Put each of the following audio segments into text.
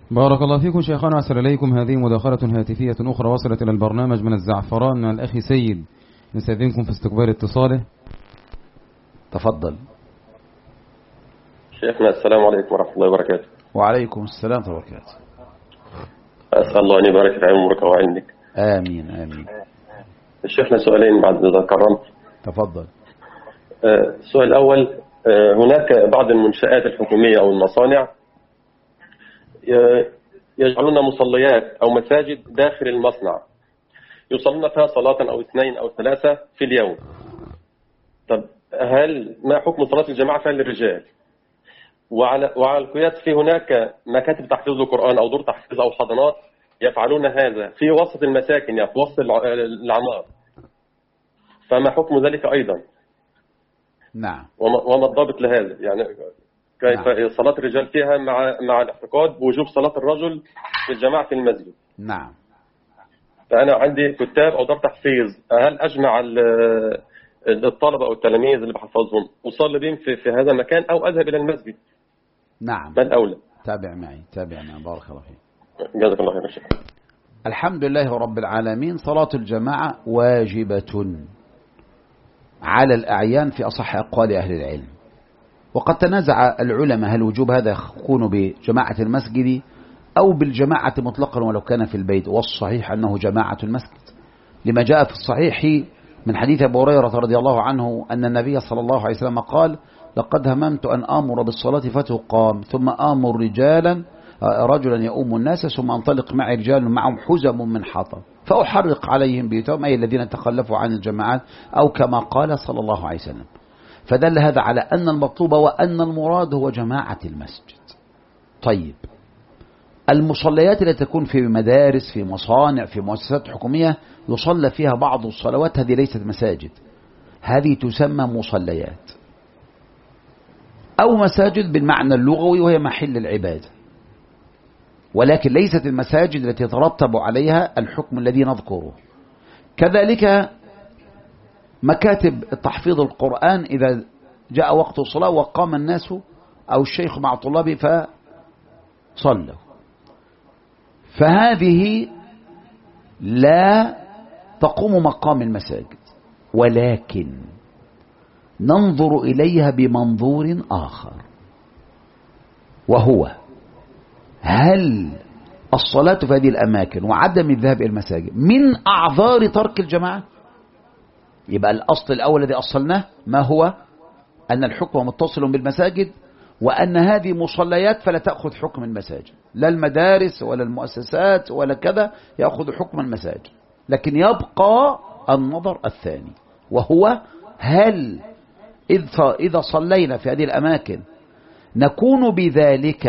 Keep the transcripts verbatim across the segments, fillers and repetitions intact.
بارك الله فيكم شيخنا وأسأل إليكم. هذه مداخلة هاتفية أخرى وصلت إلى البرنامج من الزعفران من الأخ سيد، نستأذنكم في استقبال اتصاله. تفضل. شيخنا السلام عليكم ورحمة الله وبركاته. وعليكم السلام ورحمة الله وبركاته. أسأل الله أن يبارك في عمرك وعندك. آمين آمين. شيخنا سؤالين بعد إذا كرمت. تفضل. السؤال الأول، هناك بعض المنشآت الحكومية أو المصانع يجعلون مصليات أو مساجد داخل المصنع يصلون فيها صلاة أو اثنين أو ثلاثة في اليوم. طب هل ما حكم صلاة الجماعة فيها للرجال؟ وعلى وعلى القياس في هناك مكاتب تحفيظ القرآن أو دور تحفيظ أو حضانات يفعلون هذا في وسط المساكن، يعني في وسط العمار، فما حكم ذلك أيضا؟ نعم. وما الضابط لهذا؟ يعني كيف نعم. صلاة الرجال فيها مع مع الاعتقاد بوجوب صلاة الرجل في الجماعة في المسجد. نعم. فأنا عندي كتاب أو دار تحفيظ، هل أجمع الطلبة أو التلاميذ اللي بحفظهم أصلي بهم في, في هذا المكان أو أذهب إلى المسجد؟ نعم. ما الأولى؟ تابع معي تابع معي بارك الله فيك. جزاك الله خير. الحمد لله رب العالمين. صلاة الجماعة واجبة على الأعيان في أصح أقوال أهل العلم، وقد تنازع العلماء هل وجوب هذا يكون بجماعة المسجد أو بالجماعة مطلقا ولو كان في البيت، والصحيح أنه جماعة المسجد لما جاء في الصحيح من حديث أبي هريرة رضي الله عنه أن النبي صلى الله عليه وسلم قال: لقد هممت أن آمر بالصلاة فتقام ثم آمر رجالا رجلا يؤم الناس ثم أنطلق مع رجال معهم حزم من حطب فأحرق عليهم بيوتهم، أي الذين تخلفوا عن الجماعات، أو كما قال صلى الله عليه وسلم. فدل هذا على أن المطلوب وأن المراد هو جماعة المسجد. طيب، المصليات التي تكون في مدارس في مصانع في مؤسسات حكومية يصلى فيها بعض الصلوات، هذه ليست مساجد، هذه تسمى مصليات أو مساجد بالمعنى اللغوي وهي محل العبادة، ولكن ليست المساجد التي يترتب عليها الحكم الذي نذكره. كذلك مكاتب تحفيظ القرآن إذا جاء وقت الصلاة وقام الناس أو الشيخ مع طلابه فصلوا، فهذه لا تقوم مقام المساجد، ولكن ننظر إليها بمنظور آخر، وهو هل الصلاة في هذه الأماكن وعدم الذهاب إلى المساجد من أعذار ترك الجماعة؟ يبقى الأصل الأول الذي أصلناه ما هو؟ أن الحكم متصل بالمساجد، وأن هذه مصليات فلا تأخذ حكم المساجد، لا المدارس ولا المؤسسات ولا كذا يأخذ حكم المساجد، لكن يبقى النظر الثاني، وهو هل إذا صلينا في هذه الأماكن نكون بذلك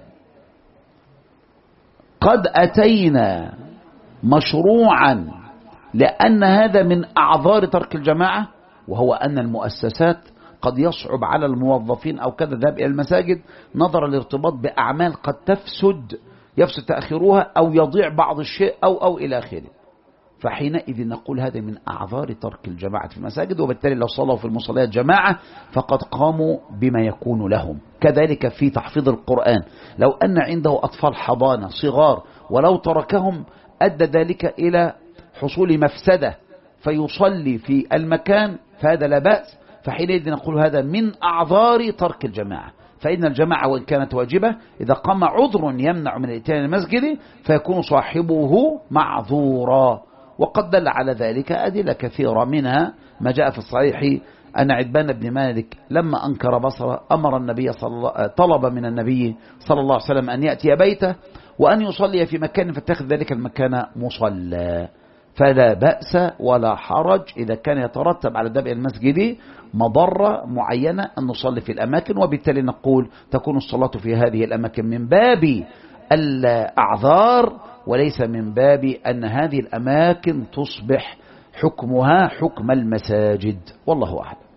قد أتينا مشروعا لأن هذا من أعذار ترك الجماعة، وهو أن المؤسسات قد يصعب على الموظفين أو كذا الذهاب إلى المساجد نظرا للارتباط بأعمال قد تفسد يفسد تأخيرها أو يضيع بعض الشيء أو أو إلى آخره، فحينئذ نقول هذا من أعذار ترك الجماعة في المساجد، وبالتالي لو صلوا في المصليات جماعة فقد قاموا بما يكون لهم. كذلك في تحفيظ القرآن، لو أن عنده أطفال حضانة صغار ولو تركهم أدى ذلك إلى حصول مفسدة فيصلي في المكان فهذا لا بأس، فحينئذ نقول هذا من أعذار ترك الجماعة. فإن الجماعة وإن كانت واجبة إذا قام عذر يمنع من الاتيان المسجد فيكون صاحبه معذورا، وقد دل على ذلك أدلة كثيرة، منها ما جاء في الصحيح أن عتبان بن مالك لما أنكر بصره أمر النبي صلى الله طلب من النبي صلى الله عليه وسلم أن يأتي بيته وأن يصلي في مكان فاتخذ ذلك المكان مصلى، فلا بأس ولا حرج إذا كان يترتب على الذهاب إلى المسجد مضرة معينة أن نصلي في الأماكن، وبالتالي نقول تكون الصلاة في هذه الأماكن من باب الأعذار وليس من باب أن هذه الأماكن تصبح حكمها حكم المساجد، والله أعلم.